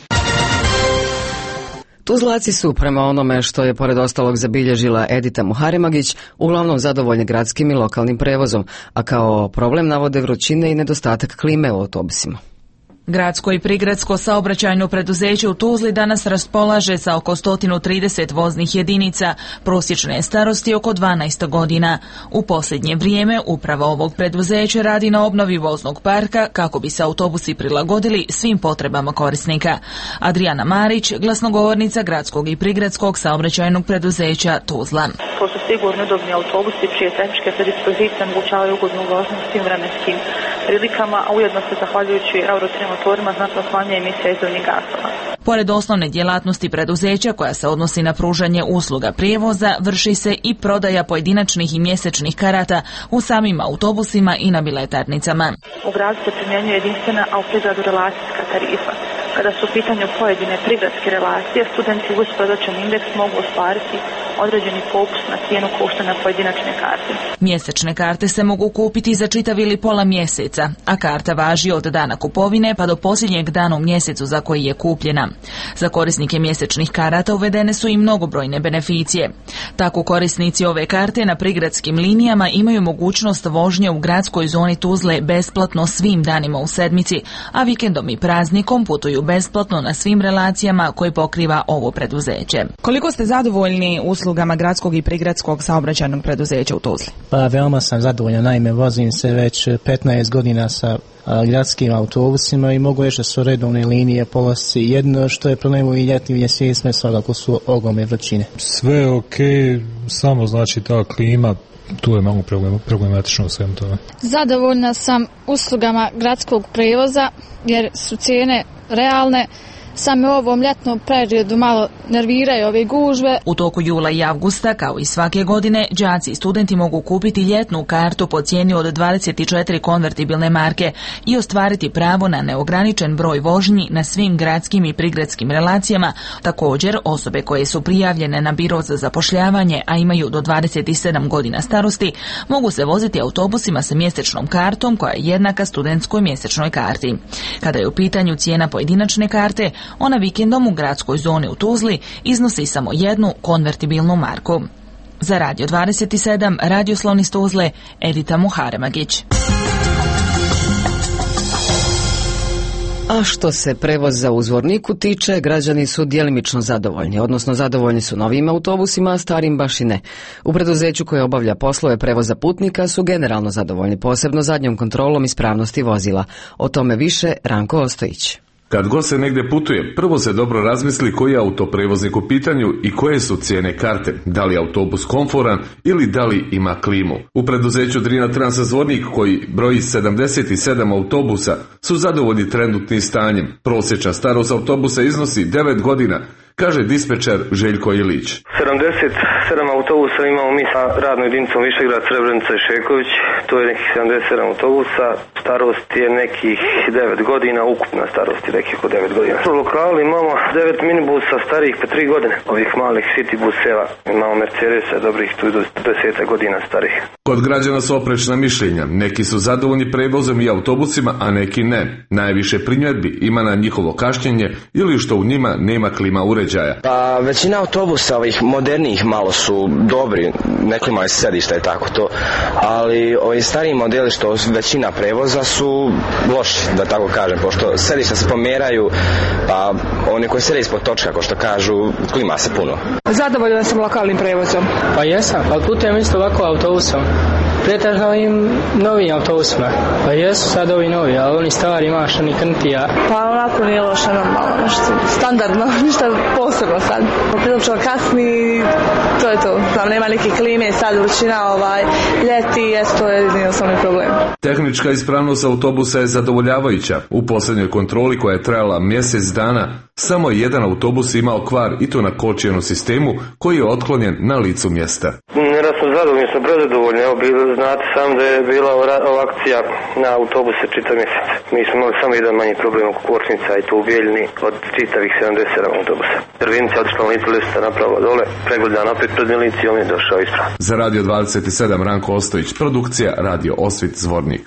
Tuzlaci su, prema onome što je pored ostalog zabilježila Edita Muharemagić, uglavnom zadovoljni gradskim i lokalnim prevozom, a kao problem navode vrućine i nedostatak klime u autobusima. Gradsko i prigradsko saobraćajno preduzeće u Tuzli danas raspolaže sa oko sto trideset voznih jedinica, prosječne starosti oko dvanaest godina. U posljednje vrijeme uprava ovog preduzeća radi na obnovi voznog parka kako bi se autobusi prilagodili svim potrebama korisnika. Adriana Marić, glasnogovornica Gradskog i prigradskog saobraćajnog preduzeća Tuzla. To su sigurno udobni autobusi čije tehničke predispozicije omogućavaju ugodnu vožnju s svim vremenskim prilikama, a ujedno se zahvaljujući aerotrima motorima znatno smanjuje emisija izduvnih gasova. Pored osnovne djelatnosti preduzeća koja se odnosi na pružanje usluga prijevoza, vrši se i prodaja pojedinačnih i mjesečnih karata u samim autobusima i na biletarnicama. U gradu se primjenjuje jedinstvena, a u prigradu relacijska tarifa. Kada su u pitanju pojedine prigradske relacije, studenti uz predočen indeks mogu ostvariti određeni popust na cijenu koštanja pojedinačne karte. Mjesečne karte se mogu kupiti za čitav ili pola mjeseca, a karta važi od dana kupovine pa do posljednjeg dana u mjesecu za koji je kupljena. Za korisnike mjesečnih karata uvedene su i mnogobrojne beneficije. Tako korisnici ove karte na prigradskim linijama imaju mogućnost vožnje u gradskoj zoni Tuzle besplatno svim danima u sedmici, a vikendom i praznikom putuju besplatno na svim relacijama koje pokriva ovo preduzeće. Koliko ste zadovoljni uslugama gradskog i prigradskog saobraćajnog preduzeća u Tuzli? Pa veoma sam zadovoljan, naime vozim se već petnaest godina sa a, gradskim autobusima i mogu reći da su redovne linije, polasci. Jedno što je problem u ljetnim mjesecima svakako su ogromne vrućine. Sve je ok, samo znači ta klima, tu je malo problem, problematično u svemu tome. Zadovoljna sam uslugama gradskog prevoza jer su cijene realne. Same u ovom ljetnom periodu malo nerviraju ove gužve. U toku jula i avgusta, kao i svake godine, đaci i studenti mogu kupiti ljetnu kartu po cijeni od dvadeset četiri konvertibilne marke i ostvariti pravo na neograničen broj vožnji na svim gradskim i prigradskim relacijama. Također, osobe koje su prijavljene na biro za zapošljavanje, a imaju do dvadeset sedam godina starosti, mogu se voziti autobusima sa mjesečnom kartom koja je jednaka studentskoj mjesečnoj karti. Kada je u pitanju cijena pojedinačne karte, ona vikendom u gradskoj zoni u Tuzli iznosi samo jednu konvertibilnu marku. Za Radio dvadeset sedam, radioslovni iz Tuzle, Edita Muharemagić. A što se prevoza u Zvorniku tiče, građani su djelimično zadovoljni, odnosno zadovoljni su novim autobusima, a starim baš i ne. U preduzeću koje obavlja poslove prevoza putnika su generalno zadovoljni, posebno zadnjom kontrolom ispravnosti vozila. O tome više Ranko Ostojić. Kad god se negdje putuje, prvo se dobro razmisli koji je autoprevoznik u pitanju i koje su cijene karte, da li je autobus komforan ili da li ima klimu. U preduzeću Drina Trans Zvornik, koji broji sedamdeset sedam autobusa, su zadovoljni trenutnim stanjem. Prosječna starost autobusa iznosi devet godina, kaže dispečer Željko Ilić. sedamdeset sedam autobusa imamo mi sa radnom jedinicom Višegrad, Srebrenica i Šeković, to je nekih sedamdeset sedam autobusa, starost je nekih devet godina, ukupna starost je nekih oko devet godina. U lokalu imamo devet minibusa starih po tri godine, ovih malih city buseva, imamo Mercedesa dobrih tu do deset godina starih. Kod građana su oprečna mišljenja, neki su zadovoljni prevozom i autobusima, a neki ne. Najviše primjedbi ima na njihovo kašnjenje ili što u njima nema klima uređaja. Pa većina autobusa ovih modernijih malo su dobri, ne klimaju sedišta i tako to, ali ovi stariji modeli što većina prevoza su loši, da tako kažem, pošto sedišta se pomeraju, pa oni koji sede ispod točka, ko što kažu, klima se puno. Zadovoljan sam lokalnim prevozom. Pa jesam, ali putujem isto ovako autobusom. Pretežno im novim autobusima. Pa jesu sad ovi novi, ali oni stari imaš, oni krntija. Pa onako nije loše, normalno, nešto standardno, ništa posebno sad. Prilično kasni, to je to. Znam, nema neke klime, sad vrućina, ovaj, ljeti, jes, to je jedini osnovni problem. Tehnička ispravnost autobusa je zadovoljavajuća. U posljednjoj kontroli koja je trajala mjesec dana, samo je jedan autobus imao kvar i to na kočijenu sistemu koji je otklonjen na licu mjesta. Ja sam zadovoljni, sam prezadovoljni. Evo, znate sam da je bila ova akcija na autobuse čitav mjesec. Mi smo imali samo jedan manji problem oko kočnica i to u Bijeljini od čitavih sedamdeset sedam autobusa. Drvinica otišla na licu lista napravo dole, pregledana opet pred milici i on je došao ispravno. Za Radio dvadeset sedam Ranko Ostojić, produkcija Radio Osvit Zvornik.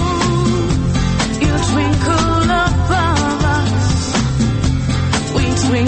Twinkle above us, we twinkle.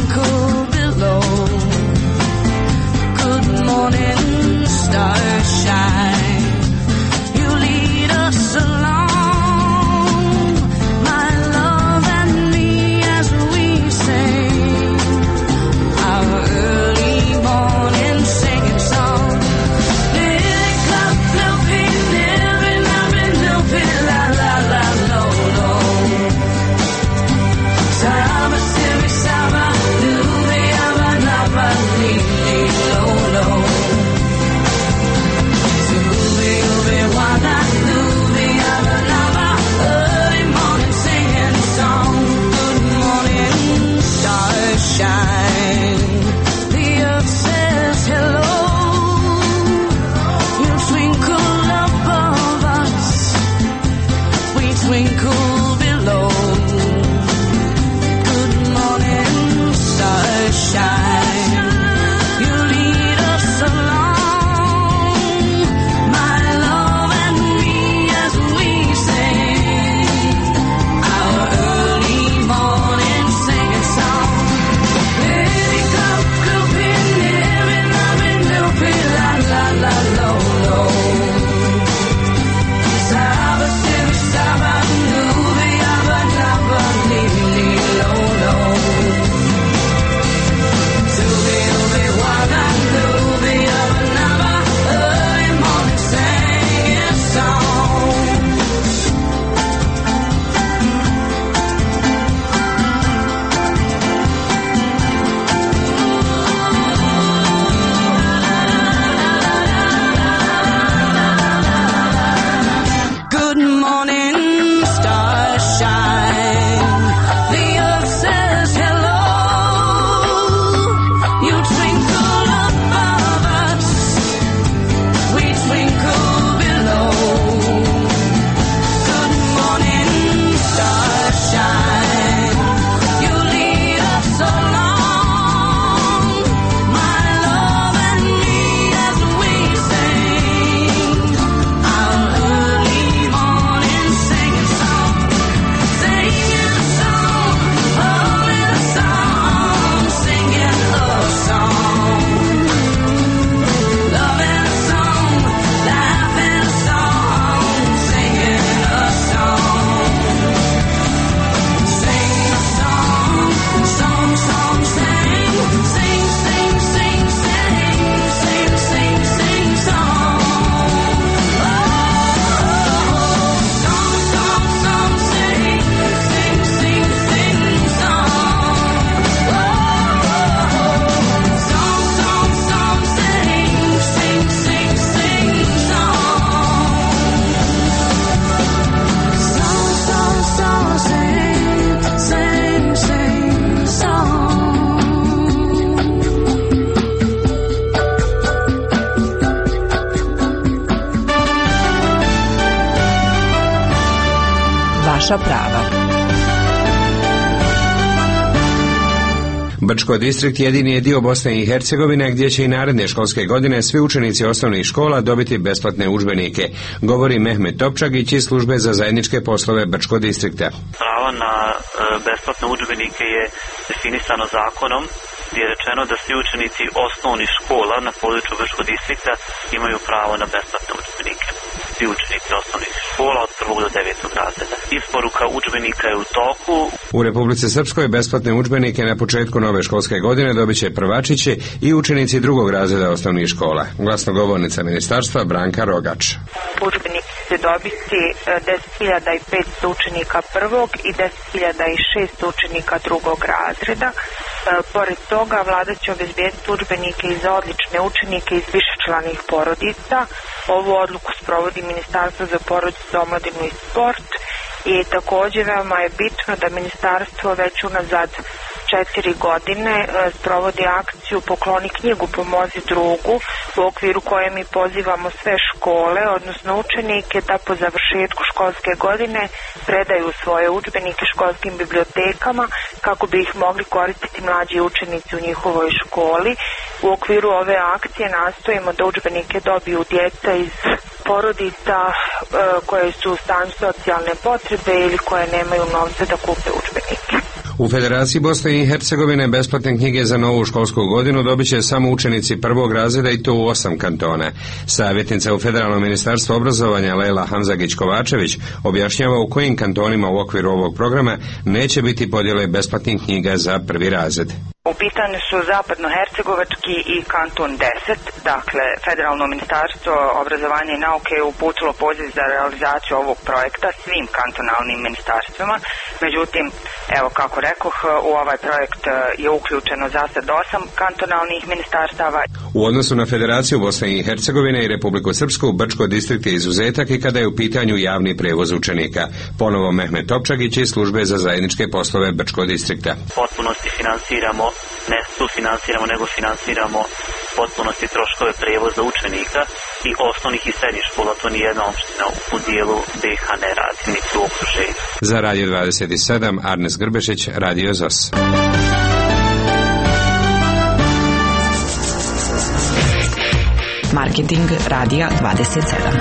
Naša prava. Brčko distrikt jedini je dio Bosne i Hercegovine gdje će i naredne školske godine svi učenici osnovnih škola dobiti besplatne udžbenike, govori Mehmet Topčagić iz službe za zajedničke poslove Brčko distrikta. Pravo na e, besplatne udžbenike je definisano zakonom, gdje je rečeno da svi učenici osnovnih škola na području Brčkog distrikta imaju pravo na besplatne udžbenike. Svi učenici osnovnih škola od prvog do devetog razreda. Isporuka udžbenika je u toku. U Republici Srpskoj besplatne udžbenike na početku nove školske godine dobit će prvačići i učenici drugog razreda osnovnih škola. Glasnogovornica ministarstva Branka Rogač. Udžbenik će dobiti deset hiljada petsto učenika prvog i deset hiljada šesto učenika drugog razreda. Pored toga, vlada će obezbediti udžbenike i za odlične učenike iz višečlanih porodica. Ovu odluku sprovodi Ministarstvo za porodicu, omladinu i sport i također veoma je bitno da ministarstvo već unazad četiri godine sprovodi akciju Pokloni knjigu, pomozi drugu, u okviru koje mi pozivamo sve škole, odnosno učenike, da po završetku školske godine predaju svoje udžbenike školskim bibliotekama kako bi ih mogli koristiti mlađi učenici u njihovoj školi. U okviru ove akcije nastojimo da udžbenike dobiju djeca iz porodica e, koje su u stanju socijalne potrebe ili koje nemaju novca da kupe udžbenike. U Federaciji Bosne i Hercegovine besplatne knjige za novu školsku godinu dobit će samo učenici prvog razreda i to u osam kantona. Savjetnica u Federalnom ministarstvu obrazovanja Lejla Hanzagić-Kovačević objašnjava u kojim kantonima u okviru ovog programa neće biti podjele besplatnih knjiga za prvi razred. U pitanju su Zapadno-Hercegovački i kanton deset, dakle Federalno ministarstvo obrazovanja i nauke je uputilo poziv za realizaciju ovog projekta svim kantonalnim ministarstvima, međutim, evo kako rekoh, u ovaj projekt je uključeno za sad osam kantonalnih ministarstava. U odnosu na Federaciju Bosne i Hercegovine i Republiku Srpsku, Brčko distrikt je izuzetak i kada je u pitanju javni prevoz učenika. Ponovo Mehmet Topčagić iz službe za zajedničke poslove Brčko distrikta. Potpunosti finansiramo, ne sufinansiramo, nego finansiramo potpunosti troškove prevoza učenika i osnovnih i srednjih škola. To nijedna opština u dijelu B iH ne radi, niti u okruženju. Za Radio dvadeset sedam, Arnes Grbešić, Radio Z O S. Marketing Radija dvadeset sedam.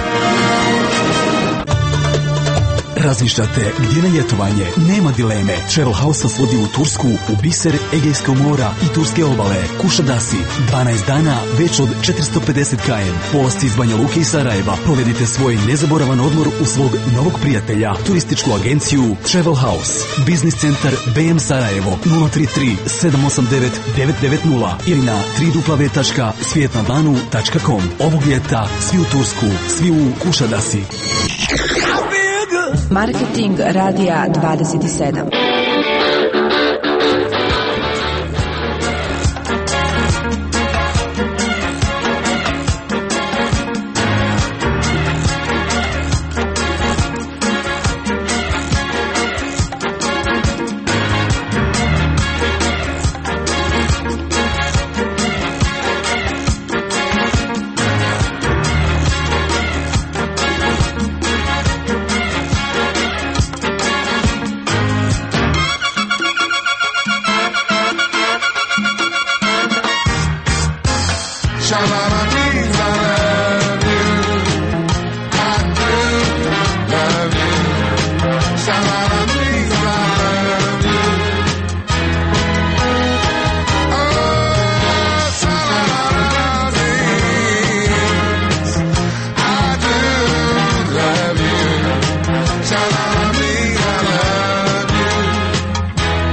Razmišljate gdje na ljetovanje? Nema dileme. Travel House vas vodi u Tursku, u biser Egejskog mora i turske obale. Kušadasi, dvanaest dana, već od četiristo pedeset kilometara. Polasti iz Banja Luke i Sarajeva. Provedite svoj nezaboravan odmor u svog novog prijatelja. Turističku agenciju Travel House. Biznis centar B M Sarajevo nula tri tri sedam osam devet devet devet nula ili na w w w tačka svijetnadlanu tačka com. Ovog ljeta svi u Tursku, svi u Kušadasi. Marketing Radija dvadeset sedam.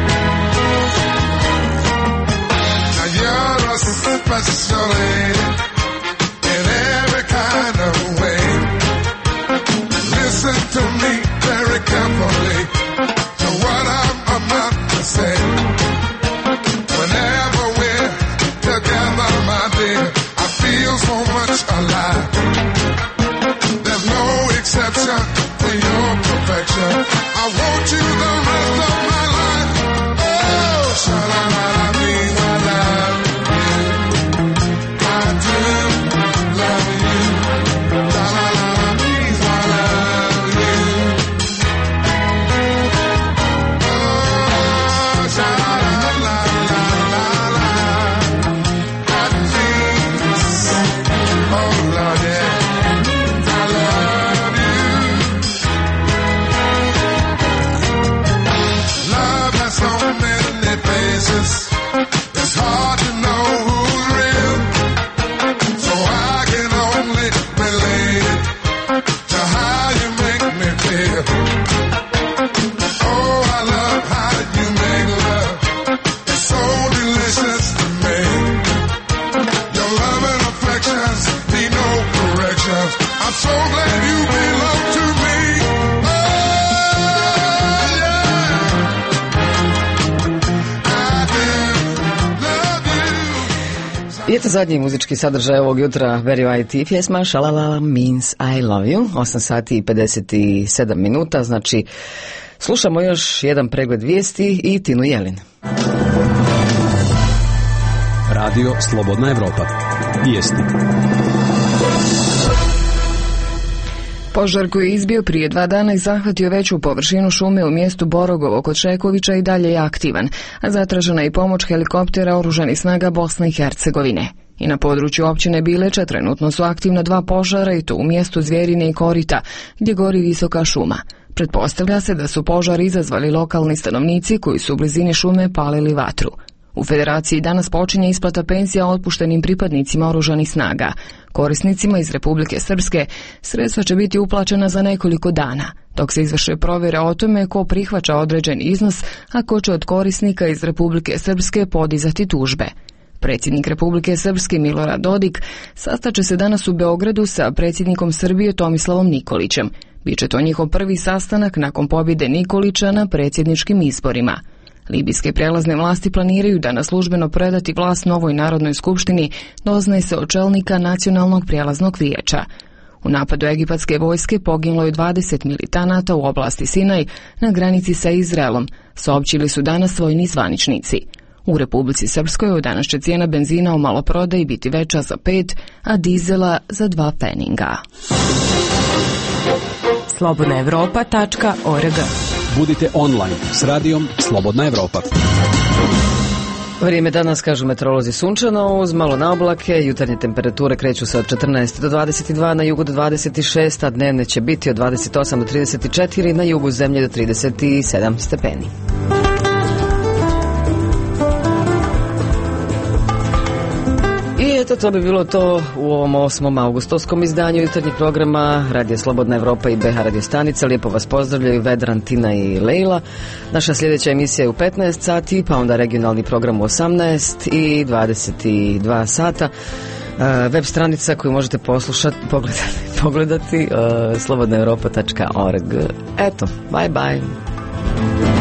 Special lady. I eto zadnji muzički sadržaj ovog jutra, Very White pjesma Shalala Means I Love You, osam sati i pedeset sedam minuta, znači slušamo još jedan pregled vijesti i Tinu Jelin. Radio Slobodna Evropa. Vijesti. Požar koji je izbio prije dva dana i zahvatio veću površinu šume u mjestu Borogovo kod Čekovića i dalje je aktivan, a zatražena je pomoć helikoptera oružanih snaga Bosne i Hercegovine. I na području općine Bileća trenutno su aktivna dva požara i to u mjestu Zvjerine i Korita, gdje gori visoka šuma. Pretpostavlja se da su požar izazvali lokalni stanovnici koji su u blizini šume palili vatru. U Federaciji danas počinje isplata penzija otpuštenim pripadnicima oružanih snaga. Korisnicima iz Republike Srpske sredstva će biti uplaćena za nekoliko dana, dok se izvrše provjere o tome ko prihvaća određen iznos, a ko će od korisnika iz Republike Srpske podizati tužbe. Predsjednik Republike Srpske Milorad Dodik sastaće se danas u Beogradu sa predsjednikom Srbije Tomislavom Nikolićem. Biće to njihov prvi sastanak nakon pobjede Nikolića na predsjedničkim izborima. Libijske prijelazne vlasti planiraju da na službeno predati vlast novoj Narodnoj skupštini, doznaje se od čelnika Nacionalnog prijelaznog vijeća. U napadu egipatske vojske poginulo je dvadeset militanata u oblasti Sinaj na granici sa Izraelom, saopćili su danas vojni zvaničnici. U Republici Srpskoj od danas će cijena benzina u maloprodaji biti veća za pet, a dizela za dva pfeninga. slobodna evropa tačka org. Budite online s radijom Slobodna Evropa. Vrijeme danas, kažu meteorolozi, sunčano, uz malo na oblake, jutarnje temperature kreću se od četrnaest do dvadeset dva, na jugu do dvadeset šest, a dnevne će biti od dvadeset osam do trideset četiri, na jugu zemlje do trideset sedam stepeni. I eto, to bi bilo to u ovom osmom augustovskom izdanju jutarnjeg programa Radio Slobodna Evropa i B H radio stanica. Lijepo vas pozdravljaju Vedran, Tina i Lejla. Naša sljedeća emisija je u petnaest sati, pa onda regionalni program u osamnaest i dvadeset dva sata. Web stranica koju možete poslušati, pogledati, pogledati slobodna evropa tačka org. Eto, bye bye.